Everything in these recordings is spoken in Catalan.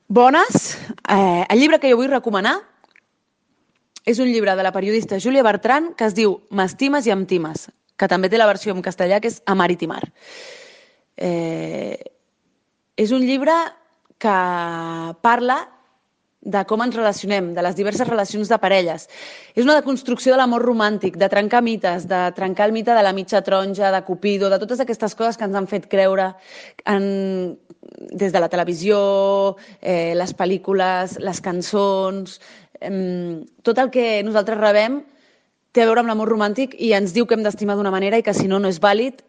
Bones. El llibre que jo vull recomanar és un llibre de la periodista Júlia Bertran que es diu M'estimes i em times, que també té la versió en castellà, que és Amar i timar. És un llibre que parla de com ens relacionem, de les diverses relacions de parelles. És una deconstrucció de l'amor romàntic, de trencar mites, de trencar el mite de la mitja taronja, de Cupido, de totes aquestes coses que ens han fet creure des de la televisió, les pel·lícules, les cançons, tot el que nosaltres rebem té a veure amb l'amor romàntic i ens diu que hem d'estimar d'una manera i que si no, no és vàlid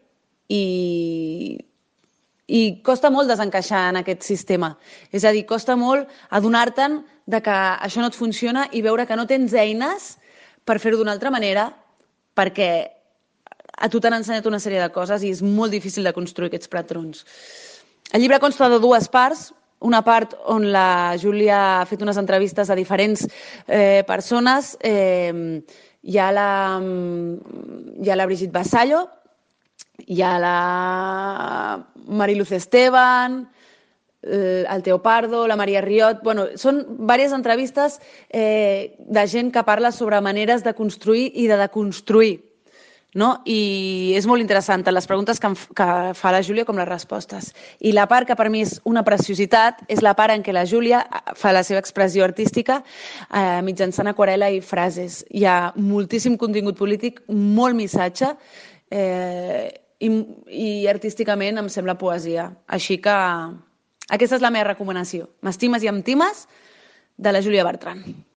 i costa molt desencaixar en aquest sistema. És a dir, costa molt adonar-te'n de que això no et funciona i veure que no tens eines per fer-ho d'una altra manera perquè a tu t'han ensenyat una sèrie de coses i és molt difícil de construir aquests patrons. El llibre consta de dues parts. Una part on la Júlia ha fet unes entrevistes a diferents persones. Hi ha la Brigitte Vassallo, hi ha la Mariluz Esteban, el Teo Pardo, la Maria Riot. Bueno, són diverses entrevistes de gent que parla sobre maneres de construir i de deconstruir. No? I és molt interessant tant les preguntes que fa la Júlia com les respostes. I la part que per mi és una preciositat és la part en què la Júlia fa la seva expressió artística mitjançant aquarel·la i frases. Hi ha moltíssim contingut polític, molt missatge i artísticament em sembla poesia. Així que aquesta és la meva recomanació. M'estimes i em times, de la Júlia Bertran.